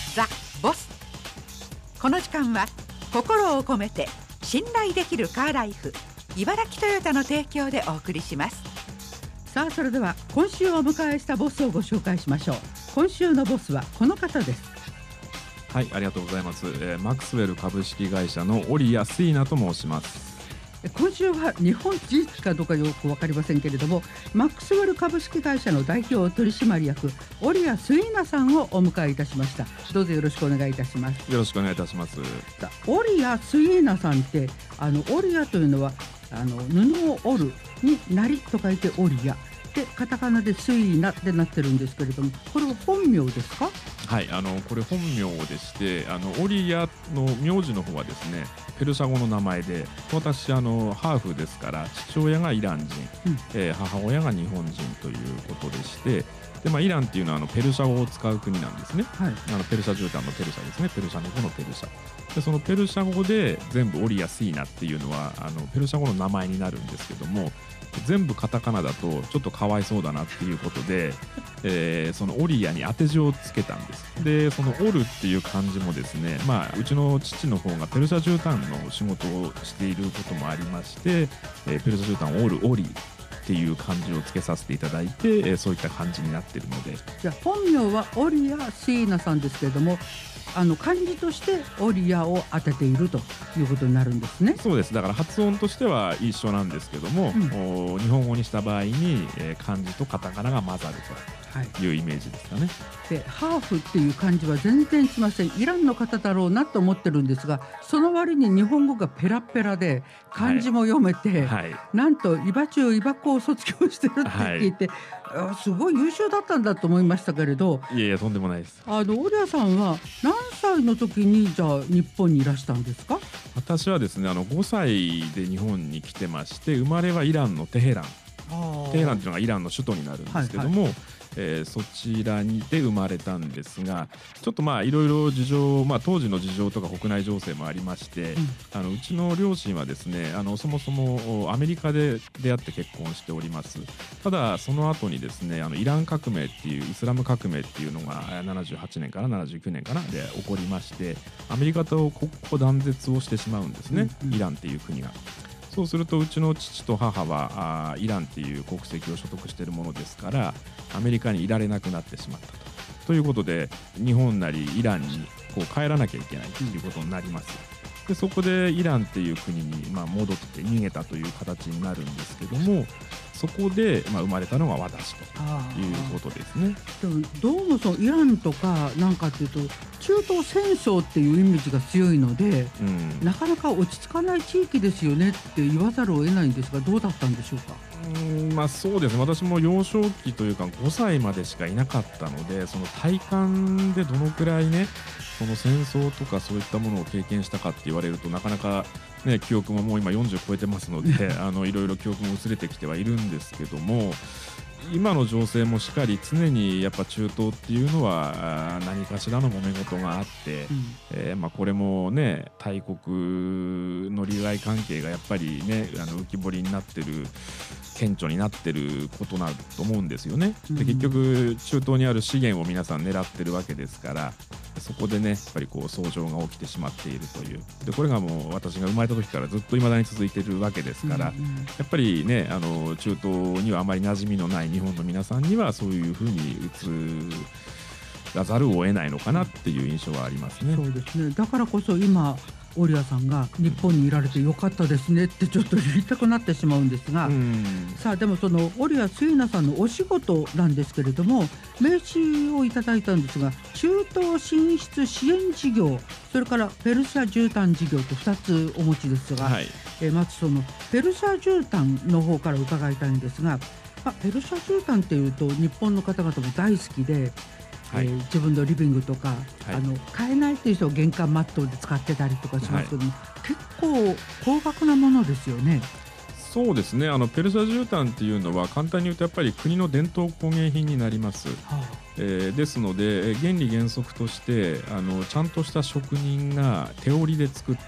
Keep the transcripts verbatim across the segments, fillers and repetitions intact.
ザ・ボス。この時間は心を込めて信頼できるカーライフ茨城トヨタの提供でお送りします。 さあ、それでは今週お迎えしたボスをご紹介しましょう。今週のボスはこの方です。 はい、ありがとうございます、えー、マクスウェル株式会社の織谷水奈と申します。 今週は日本人かどうかよく分かりませんけれども、マックスウェル株式会社の代表取締役織谷水奈さんをお迎えいたしました。どうぞよろしくお願いいたします。 よろしくお願いいたします。 織谷水奈さんって、あの織谷というのはあの布を織るになりと書いて織谷で、カタカナで水奈ってなってるんですけれども、これは本名ですか？ はい、あのこれ本名でして、あの織谷の名字の方はですね、ペルシャ語の名前で、私あのハーフですから、父親がイラン人、うんえー、母親が日本人ということでして、で、まあ、イランっていうのはあのペルシャ語を使う国なんですね、はい、あのペルシャ絨毯のペルシャですね、ペルシャの語のペルシャで、そのペルシャ語で全部織谷水奈っていうのはあのペルシャ語の名前になるんですけども、全部カタカナだとちょっとかわいそうだなっていうことで、えー、その織谷に当て字をつけたんです。で、その織るっていう漢字もですね、まあ、うちの父の方がペルシャ絨毯の仕事をしていることもありまして、えー、ペルシャ絨毯を織る織っていう漢字をつけさせていただいて、えー、そういった漢字になっているので。 じゃあ本名は織谷水奈さんですけれども、あの漢字として織谷を当てているということになるんですね。 そうです。だから発音としては一緒なんですけども、うん、日本語にした場合に、えー、漢字とカタカナが混ざるというイメージですかね。 で、ハーフっていう漢字は全然しません。イランの方だろうなと思ってるんですが、その割に日本語がペラペラで漢字も読めて、はいはい、なんと伊庭中伊庭校を卒業してるって聞いて、はい、すごい優秀だったんだと思いましたけれど。 いやいや、とんでもないです。 あの織谷さんは何歳の時にじゃあ日本にいらしたんですか？ 私はですね、あのごさいで日本に来てまして、生まれはイランのテヘラン。テヘランというのがイランの首都になるんですけども、はいはいえー、そちらにで生まれたんですが、ちょっとまあいろいろ事情、まあ、当時の事情とか国内情勢もありまして、うん、あのうちの両親はですね、あのそもそもアメリカで出会って結婚しております。ただその後にですね、あのイラン革命っていうイスラム革命っていうのがななじゅうはちねんからななじゅうきゅうねんかなで起こりまして、アメリカと国交断絶をしてしまうんですね、うんうん、イランっていう国が。そうするとうちの父と母はあイランっていう国籍を所得しているものですから、アメリカにいられなくなってしまったと。ということで日本なりイランにこう帰らなきゃいけないということになります。で、そこでイランっていう国にまあ戻って逃げたという形になるんですけども、そこでまあ生まれたのが私ということですね。 でもどうもそうイランとかなんかっていうと中東戦争っていうイメージが強いので、うん、なかなか落ち着かない地域ですよねって言わざるを得ないんですが、どうだったんでしょうか？ うんまあ、そうですね、私も幼少期というかごさいまでしかいなかったので、その体感でどのくらいね、その戦争とかそういったものを経験したかって言われるとなかなか、ね、記憶ももう今よんじゅう超えてますのであのいろいろ記憶も薄れてきてはいるんですけども、今の情勢もしっかり常にやっぱ中東っていうのは何かしらの揉め事があって、うんえーまあ、これもね大国の利害関係がやっぱりねあの浮き彫りになってる顕著になってることだと思うんですよね。で、結局中東にある資源を皆さん狙ってるわけですから、そこでねやっぱりこう騒動が起きてしまっているという。で、これがもう私が生まれた時からずっと未だに続いているわけですから、うんうん、やっぱりねあの中東にはあまり馴染みのない日本の皆さんにはそういうふうに映らざるを得ないのかなっていう印象はありますね。 そうですね。だからこそ今織谷さんが日本にいられてよかったですねってちょっと言いたくなってしまうんですが、うんさあでもその織谷水奈さんのお仕事なんですけれども、名刺をいただいたんですが、中東進出支援事業、それからペルシャ絨毯事業とふたつお持ちですが、はいえー、まずそのペルシャ絨毯の方から伺いたいんですが、まあ、ペルシャ絨毯っていうと日本の方々も大好きで、はいえー、自分のリビングとか、はい、あの買えないという人を玄関マットで使ってたりとかしますけども、はい、結構高額なものですよね。 そうですね、あのペルシャ絨毯っていうのは簡単に言うとやっぱり国の伝統工芸品になります、はあえー、ですので原理原則としてあのちゃんとした職人が手織りで作ってる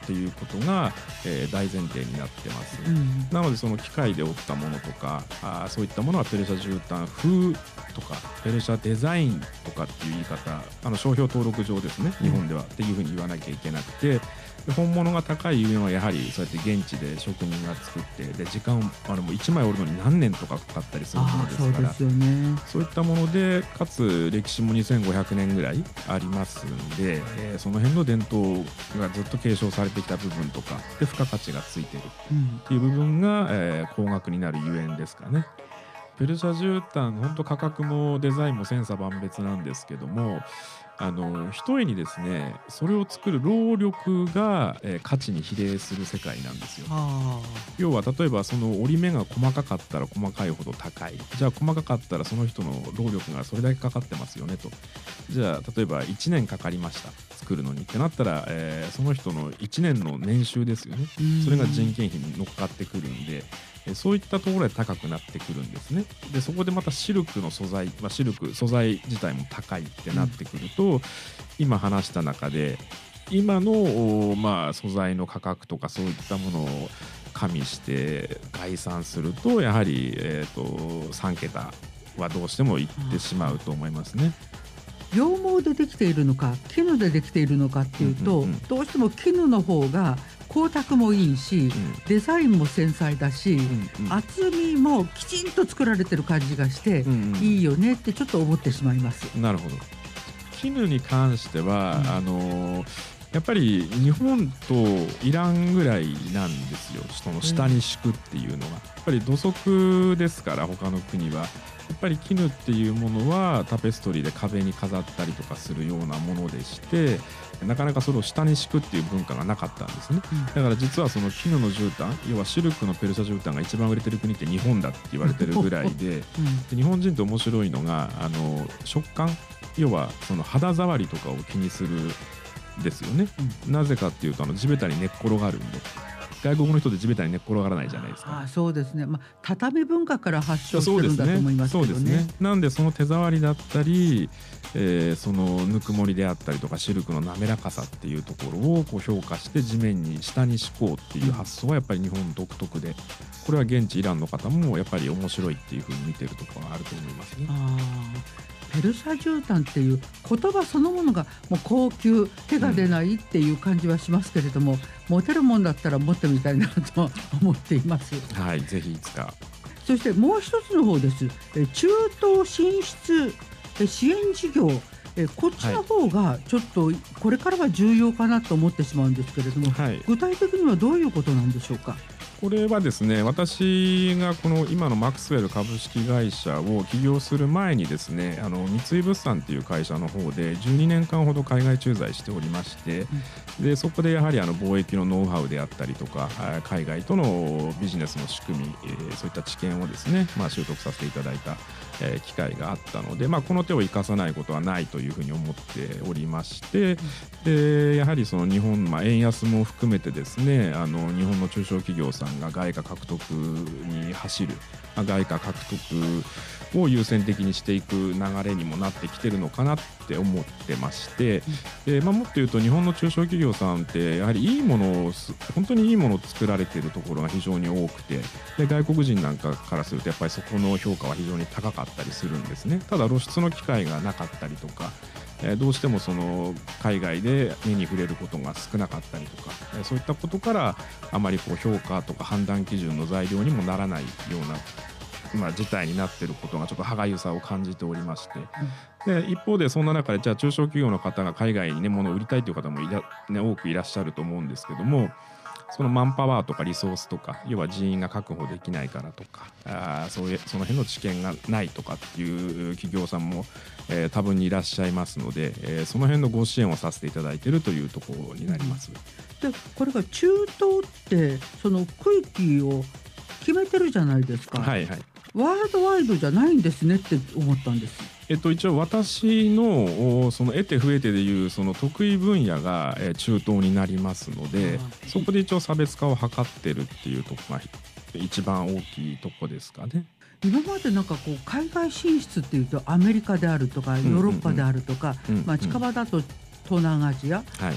っていうことが、えー、大前提になってます、うん、なのでその機械で織ったものとかあそういったものはペルシャ絨毯風とかペルシャデザインとかっていう言い方あの商標登録上ですね日本ではっていうふうに言わなきゃいけなくて本物が高いゆえはやはりそうやって現地で職人が作ってで時間あれもいちまい織るのに何年とかかかったりするものですからそうですよね、 そういったものでかつ歴史もにせんごひゃくねんぐらいありますんで、えー、その辺の伝統がずっと継承されてきた部分とかで付加価値がついてるっていう部分が、えー、高額になるゆえんですかね。ペルシャ絨毯本当価格もデザインも千差万別なんですけどもあのひとえにですねそれを作る労力が、えー、価値に比例する世界なんですよ。要は例えばその折り目が細かかったら細かいほど高いじゃあ細かかったらその人の労力がそれだけかかってますよねとじゃあ例えばいちねんかかりました作るのにってなったら、えー、その人のいちねんの年収ですよねそれが人件費に乗っかってくるんでそういったところで高くなってくるんですね。でそこでまたシルクの素材、まあ、シルク素材自体も高いってなってくると、うん、今話した中で今の、まあ、素材の価格とかそういったものを加味して概算するとやはり、えー、とさん桁はどうしてもいってしまうと思いますね。 羊毛でできているのか絹でできているのかっていうと、うんうんうん、どうしても絹の方が光沢もいいし、うん、デザインも繊細だし、うんうん、厚みもきちんと作られてる感じがして、うんうん、いいよねってちょっと思ってしまいます。 なるほど。絹に関しては、うん、あのやっぱり日本とイランぐらいなんですよその下に敷くっていうのは、うん、やっぱり土足ですから他の国はやっぱり絹っていうものはタペストリーで壁に飾ったりとかするようなものでしてなかなかそれを下に敷くっていう文化がなかったんですね、うん、だから実はその絹の絨毯要はシルクのペルシャ絨毯が一番売れてる国って日本だって言われてるぐらい で,、うん、で日本人って面白いのがあの食感要はその肌触りとかを気にするですよね、うん、なぜかっていうとあの地べたに寝っ転がるんで外国の人で地べたに寝っ転がらないじゃないですか。 ああそうですね、まあ、畳文化から発祥してるんだと思いますけど ね, そうですねなんでその手触りだったり、えー、そのぬくもりであったりとかシルクの滑らかさっていうところをこう評価して地面に下に敷こうっていう発想はやっぱり日本独特でこれは現地イランの方もやっぱり面白いっていうふうに見てるところがあると思いますね。 あペルシャ絨毯っていう言葉そのものがもう高級手が出ないっていう感じはしますけれども、うん、持てるもんだったら持ってみたいなと思っています。 はいぜひいつか。 そしてもう一つの方です。中東進出支援事業こっちの方がちょっとこれからは重要かなと思ってしまうんですけれども、はい、具体的にはどういうことなんでしょうか。 これはですね私がこの今のマックスウェル株式会社を起業する前にですねあの三井物産っていう会社の方でじゅうにねんかんほど海外駐在しておりまして、うん、でそこでやはりあの貿易のノウハウであったりとか海外とのビジネスの仕組み、えー、そういった知見をですね、まあ、習得させていただいた、えー、機会があったので、まあ、この手を生かさないことはないというふうに思っておりまして、うん、でやはりその日本、まあ、円安も含めてですねあの日本の中小企業さんが外貨獲得に走る外貨獲得を優先的にしていく流れにもなってきてるのかなって思ってまして、うんでまあ、もっと言うと日本の中小企業さんってやはりいいものを本当にいいものを作られているところが非常に多くてで外国人なんかからするとやっぱりそこの評価は非常に高かったりするんですね。ただ露出の機会がなかったりとかどうしてもその海外で目に触れることが少なかったりとかそういったことからあまりこう評価とか判断基準の材料にもならないような、まあ、事態になっていることがちょっと歯がゆさを感じておりまして、で一方でそんな中でじゃあ中小企業の方が海外に、ね、物を売りたいという方もいら、ね、多くいらっしゃると思うんですけどもそのマンパワーとかリソースとか要は人員が確保できないからとかあそういうその辺の知見がないとかっていう企業さんも、えー、多分にいらっしゃいますので、えー、その辺のご支援をさせていただいているというところになります。 でこれが中東ってその区域を決めてるじゃないですか。 はいはいワールドワイドじゃないんですねって思ったんです。 えっと、一応私のその得て増えてでいうその得意分野が中東になりますのでそこで一応差別化を図ってるっていうところが一番大きいとこですかね。 今までなんかこう海外進出っていうとアメリカであるとかヨーロッパであるとか、まあ、近場だと東南アジア、 はい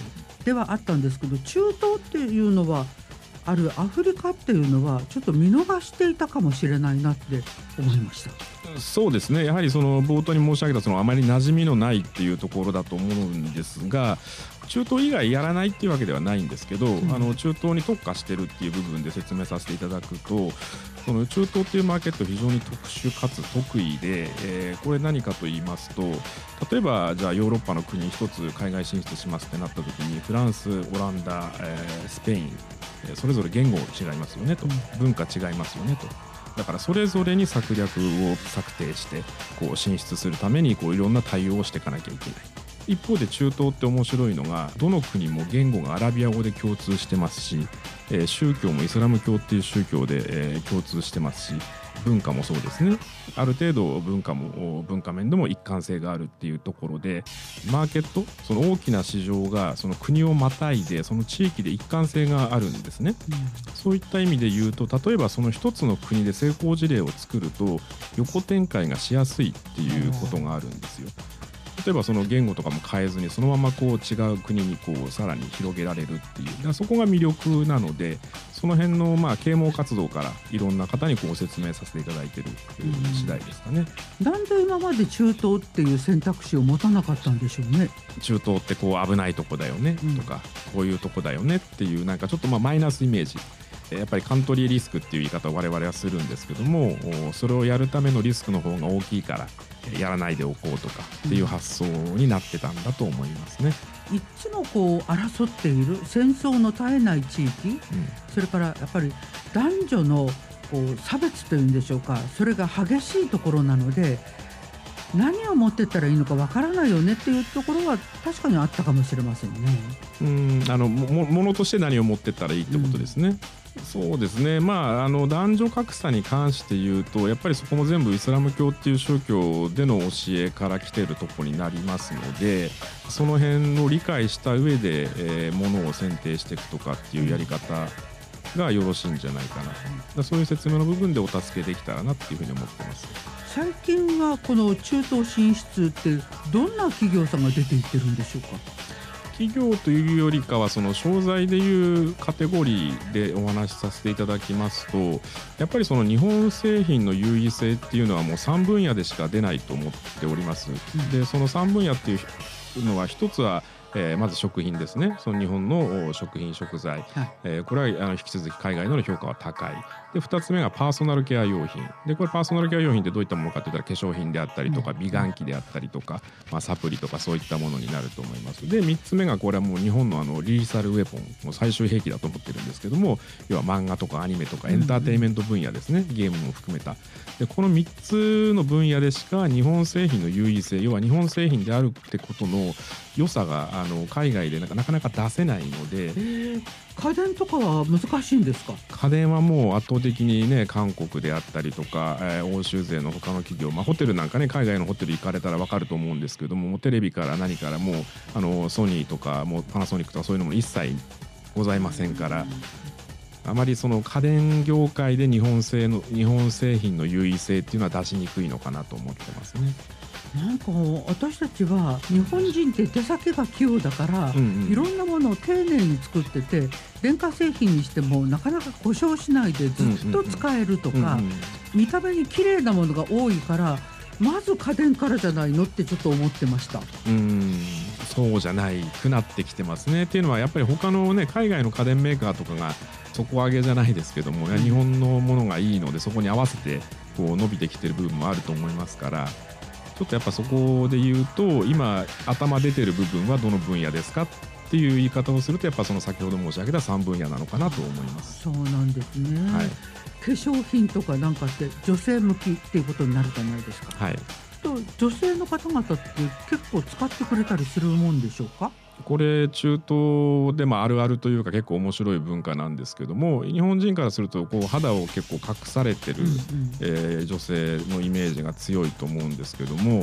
ではあったんですけど、中東っていうのはあるアフリカっていうのはちょっと見逃していたかもしれないなって思いました。 そうですね、やはりその冒頭に申し上げたそのあまり馴染みのないっていうところだと思うんですが、中東以外やらないっていうわけではないんですけど、うん、あの中東に特化してるっていう部分で説明させていただくと、その中東っていうマーケット非常に特殊かつ得意で、えー、これ何かと言いますと、例えばじゃあヨーロッパの国一つ海外進出しますってなった時にフランス、オランダ、えー、スペイン、それぞれ言語違いますよねと、文化違いますよねと。だからそれぞれに策略を策定してこう進出するためにこういろんな対応をしていかなきゃいけない。一方で中東って面白いのが、どの国も言語がアラビア語で共通してますし、えー、宗教もイスラム教っていう宗教で、えー、共通してますし、文化もそうですね。ある程度文化も文化面でも一貫性があるっていうところで、マーケット、その大きな市場がその国をまたいでその地域で一貫性があるんですね、うん、そういった意味で言うと、例えばその一つの国で成功事例を作ると横展開がしやすいっていうことがあるんですよ。例えばその言語とかも変えずにそのままこう違う国にこうさらに広げられるっていう、だからそこが魅力なので、その辺のまあ啓蒙活動からいろんな方にこう説明させていただいている次第ですかね。 なんで今まで中東っていう選択肢を持たなかったんでしょうね。 中東ってこう危ないとこだよねとか、うん、こういうとこだよねっていうなんかちょっとまあマイナスイメージ、やっぱりカントリーリスクっていう言い方を我々はするんですけども、それをやるためのリスクの方が大きいからやらないでおこうとかっていう発想になってたんだと思いますね。 いつもこう争っている戦争の絶えない地域、うん、それからやっぱり男女のこう差別というんでしょうか、それが激しいところなので、何を持ってったらいいのかわからないよねっていうところは確かにあったかもしれませんね。 うんあのもものとして何を持ってったらいいってことですね、うん、そうですね、まあ、あの男女格差に関して言うとやっぱりそこも全部イスラム教っていう宗教での教えから来ているところになりますので、その辺を理解した上で、えー、ものを選定していくとかっていうやり方がよろしいんじゃないかな、だそういう説明の部分でお助けできたらなっていうふうに思ってます。 最近はこの中東進出ってどんな企業さんが出ていってるんでしょうか。 企業というよりかはその商材でいうカテゴリーでお話しさせていただきますと、やっぱりその日本製品の優位性っていうのはもうさん分野でしか出ないと思っております、うん、でそのさん分野っていうのは一つはえー、まず食品ですね。その日本の食品食材、はい、えー、これはあの引き続き海外の評価は高い。でふたつめがパーソナルケア用品で、これパーソナルケア用品ってどういったものかといったら化粧品であったりとか、うん、美顔器であったりとか、まあ、サプリとかそういったものになると思います。でみっつめがこれはもう日本のあのリーサルウェポンもう最終兵器だと思ってるんですけども、要は漫画とかアニメとかエンターテインメント分野ですね、うん、ゲームも含めた。でこのみっつの分野でしか日本製品の優位性、要は日本製品であるってことの良さがあの海外でなかなか出せないので。 家電とかは難しいんですか。 家電はもう圧倒的にね、韓国であったりとか、えー、欧州勢の他の企業、まあ、ホテルなんかね、海外のホテル行かれたら分かると思うんですけども、もうテレビから何からもうあのソニーとかもうパナソニックとかそういうのも一切ございませんから、あまりその家電業界で日本製の日本製品の優位性っていうのは出しにくいのかなと思ってますね。 なんか私たちは日本人って手先が器用だから、うんうん、いろんなものを丁寧に作ってて、電化製品にしてもなかなか故障しないでずっと使えるとか、うんうんうん、見た目に綺麗なものが多いからまず家電からじゃないのってちょっと思ってました。 うーんそうじゃないくなってきてますね。っていうのはやっぱり他のね、海外の家電メーカーとかが底上げじゃないですけども、日本のものがいいのでそこに合わせてこう伸びてきてる部分もあると思いますから、ちょっとやっぱそこで言うと今頭出てる部分はどの分野ですかっていう言い方をすると、やっぱその先ほど申し上げたさん分野なのかなと思います。 そうなんですね、はい、化粧品とかなんかって女性向きっていうことになるじゃないですか。 はい、 と女性の方々って結構使ってくれたりするもんでしょうか。 これ中東でもあるあるというか結構面白い文化なんですけども、日本人からするとこう肌を結構隠されてる、うんうん、えー、女性のイメージが強いと思うんですけども、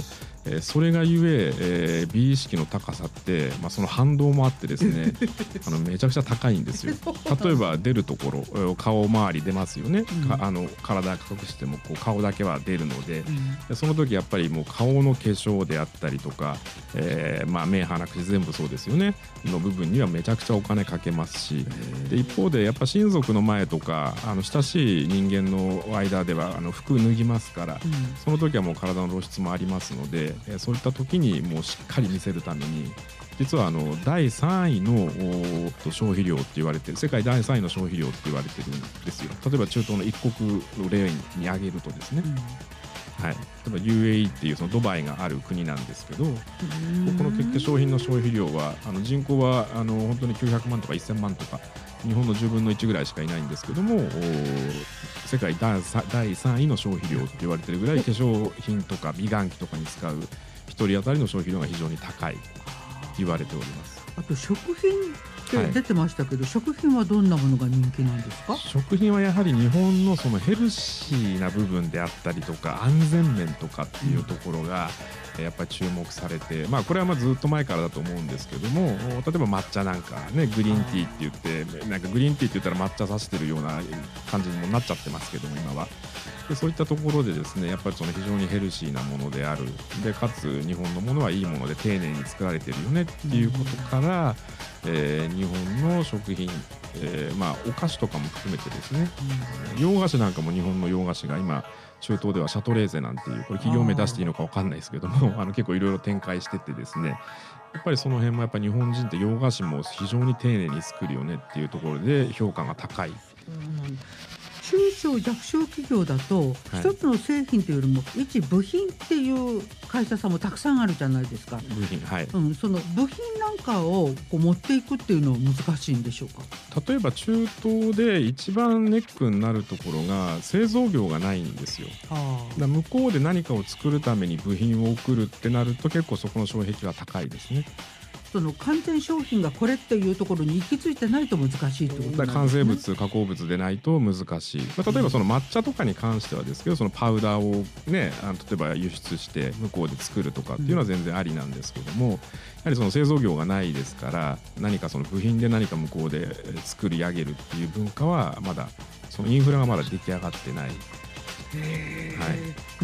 えー、それがゆええー、美意識の高さって、まあ、その反動もあってですねあのめちゃくちゃ高いんですよ。例えば出るところ顔周り出ますよね、うん、かあの体隠してもこう顔だけは出るので、うん、その時やっぱりもう顔の化粧であったりとか、えーまあ、目鼻口全部そうですよねの部分にはめちゃくちゃお金かけますし、で一方でやっぱ親族の前とかあの親しい人間の間ではあの服脱ぎますから、うん、その時はもう体の露出もありますので、そういった時にもうしっかり見せるために実はあのだいさんいの消費量って言われてる世界だいさんいの消費量って言われてるんですよ。例えば中東の一国の例に挙げるとですね、うんはい、例えば ユーエーイー っていうそのドバイがある国なんですけど、ここの結局商品の消費量はあの人口はあの本当にきゅうひゃくまんとかせんまんとか日本のじゅうぶんのいちぐらいしかいないんですけども、世界だいさんいの消費量と言われているぐらい化粧品とか美顔器とかに使うひとり当たりの消費量が非常に高いと言われております。 あと食品って出てましたけど、はい、食品はどんなものが人気なんですか？ 食品はやはり日本のそのヘルシーな部分であったりとか安全面とかっていうところが、うん、やっぱり注目されて、まあ、これはまあずっと前からだと思うんですけども、例えば抹茶なんかねグリーンティーって言ってなんかグリーンティーって言ったら抹茶さしてるような感じにもなっちゃってますけども今は。でそういったところでですねやっぱりその非常にヘルシーなものであるでかつ日本のものはいいもので丁寧に作られてるよねっていうことから、うんえー、日本の食品、えーまあ、お菓子とかも含めてですね、うん、洋菓子なんかも日本の洋菓子が今中東ではシャトレーゼなんていうこれ企業名出していいのか分かんないですけどもあの結構いろいろ展開しててですねやっぱりその辺もやっぱ日本人って洋菓子も非常に丁寧に作るよねっていうところで評価が高い。うん中小弱小企業だと一つの製品というよりも一部品っていう会社さんもたくさんあるじゃないですか。 部品、はいうん、その部品なんかをこう持っていくっていうのは難しいんでしょうか？ 例えば中東で一番ネックになるところが製造業がないんですよ。あだ向こうで何かを作るために部品を送るってなると結構そこの障壁は高いですね。 その完全商品がこれっていうところに行き着いてないと難しいってことなんですね。 完成物加工物でないと難しい、まあ、例えばその抹茶とかに関してはですけどそのパウダーをねあの例えば輸出して向こうで作るとかっていうのは全然ありなんですけども、うん、やはりその製造業がないですから何かその部品で何か向こうで作り上げるっていう文化はまだそのインフラがまだ出来上がってない。 へはい、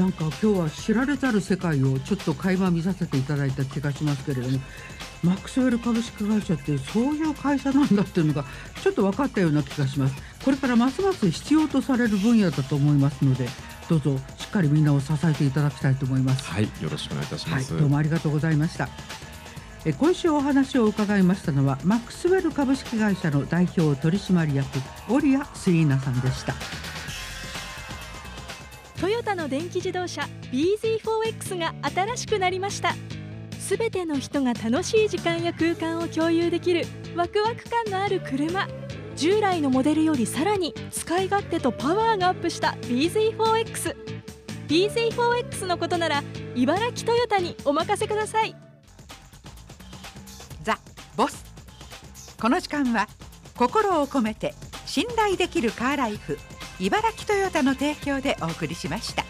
なんか今日は知られざる世界をちょっと垣間見させていただいた気がしますけれども、マックスウェル株式会社ってそういう会社なんだっていうのがちょっと分かったような気がします。これからますます必要とされる分野だと思いますのでどうぞしっかりみんなを支えていただきたいと思います。 はい、よろしくお願いいたします、 はい、どうもありがとうございました。え今週お話を伺いましたのはマックスウェル株式会社の代表取締役織谷スイーナさんでした。 トヨタの電気自動車 ビーゼットフォーエックス が新しくなりました。すべての人が楽しい時間や空間を共有できるワクワク感のある車。従来のモデルよりさらに使い勝手とパワーがアップした ビーゼットフォーエックス。ビーゼットフォーエックス のことなら茨城トヨタにお任せください。 ザ・ボス。この時間は心を込めて信頼できるカーライフ茨城トヨタの提供でお送りしました。